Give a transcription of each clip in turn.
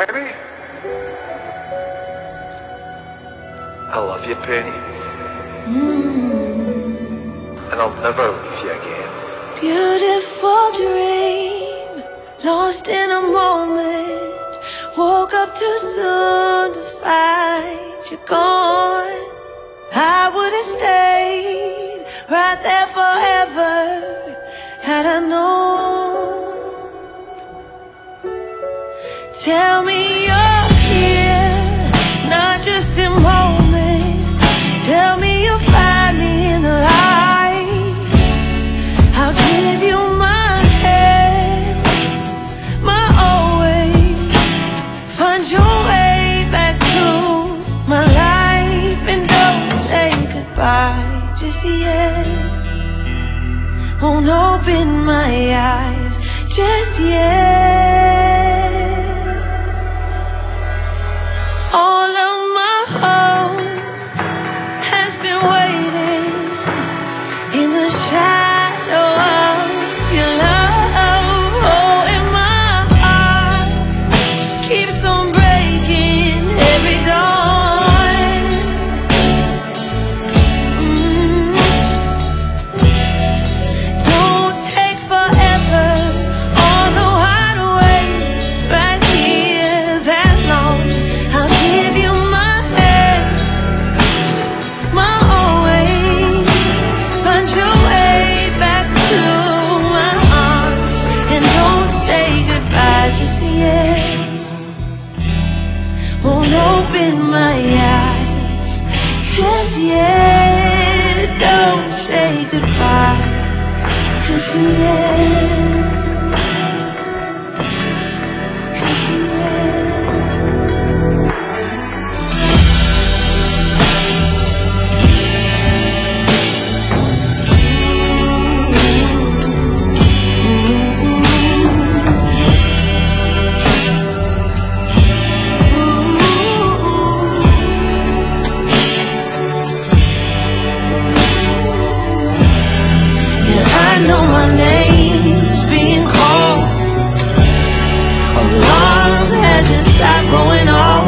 Baby, I love you, Penny. And I'll never leave you again. Beautiful dream, lost in a moment. Woke up too soon to find you're gone. I would have stayed right there forever had I known. Tell me you're here, not just a moment. Tell me you'll find me in the light. I'll give you my head, my always. Find your way back to my life, and don't say goodbye just yet. Won't open my eyes just yet. All of my hope has been waiting in the shadow of your love. Oh, and my heart keeps on breaking every dawn. Don't take forever, although I'd wait right here that long. I'll give you my head, my always. Find your way back to my arms, and don't say goodbye just yet. Won't open my eyes just yet. Don't say goodbye just yet. Just yet. I know my name's being called. Alarm hasn't stopped going off.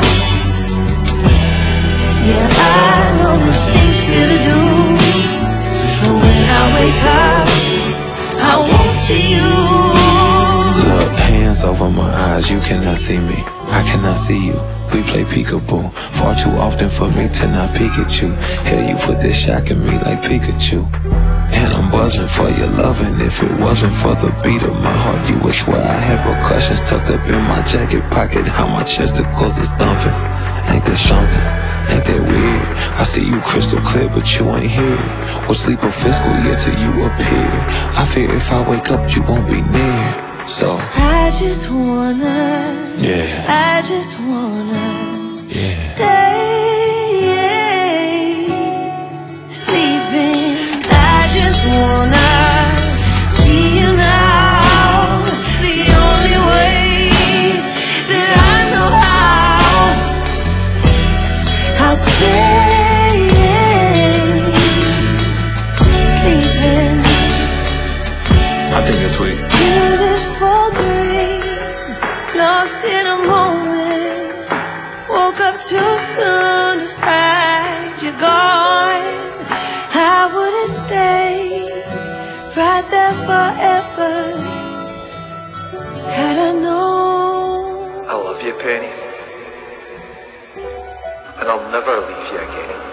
Yeah, I know there's things still to do, but when I wake up, I won't see you. Look, hands over my eyes, you cannot see me, I cannot see you. We play peekaboo, far too often for me to not peek at you. Hell, you put this shock in me like Pikachu. And I'm buzzing for your loving. If it wasn't for the beat of my heart, you would swear I had percussions tucked up in my jacket pocket. How my chesticles is thumping. Ain't that something? Ain't that weird? I see you crystal clear, but you ain't here. We'll sleep a fiscal year till you appear. I fear if I wake up, you won't be near. So I just wanna, yeah, I just wanna yeah. stay sleeping. I just wanna see you now, the only way that I know how. I'll stay sleeping. I think it's sweet. Beautiful dream, lost in a moment. Woke up too soon to find you're gone. I would've stayed right there forever had I known. I love you, Penny. And I'll never leave you again.